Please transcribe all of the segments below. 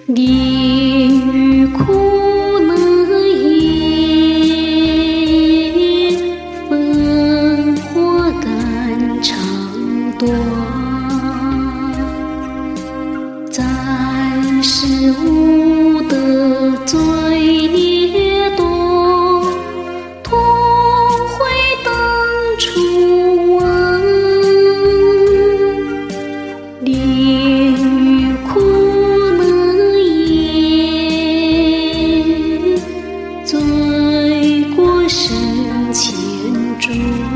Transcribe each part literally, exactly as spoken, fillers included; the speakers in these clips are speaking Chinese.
炼狱苦难言，烽火肝肠断。暂时无得罪孽多，痛悔当初枉。炼狱苦难言，罪过深千重。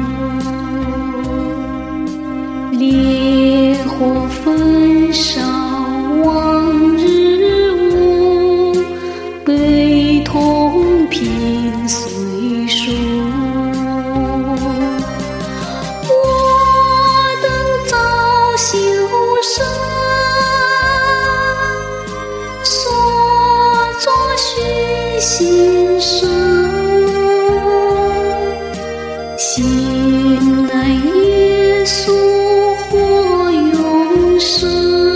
烈火焚烧往日无，悲痛凭岁数。我等早修身，所作须心生。信赖耶稣获永生，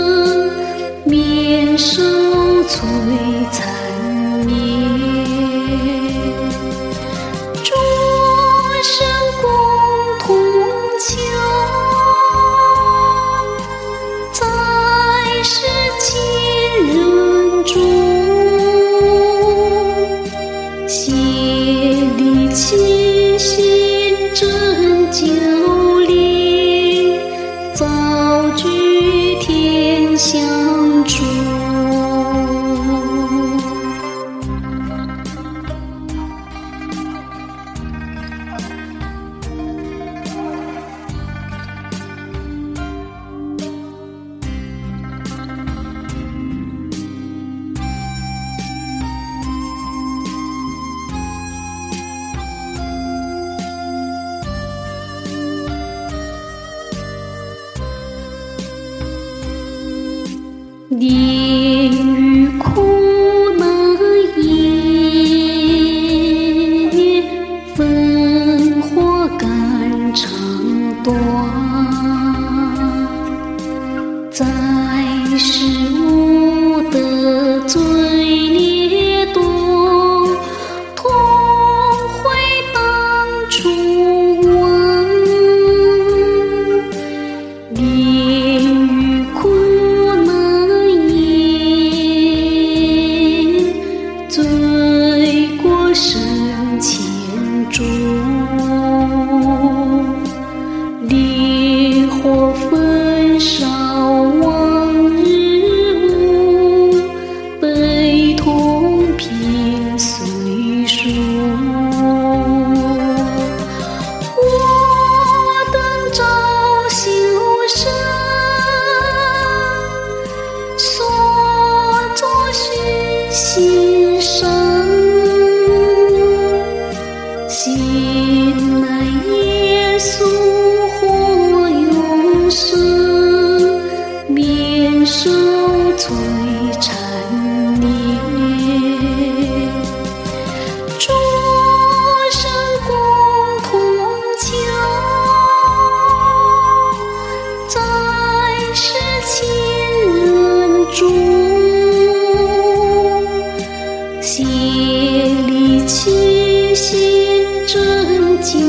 免受摧残灭。众生共同求，在世亲人中，协力齐心拯救力，造具天下中。炼狱苦难言，烽火肝肠断。在世无得罪孽多，痛悔当初枉。炼狱苦罪过深千重。烈火焚烧往日无，悲痛凭岁数。我等早修身，所作须心生。信赖耶稣获永生，免受摧残孽。众生共同求，在世亲人中，协力齐心拯救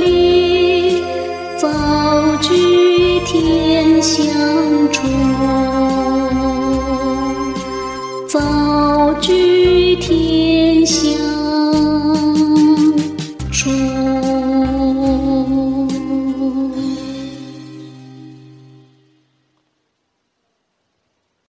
力，造具天下中。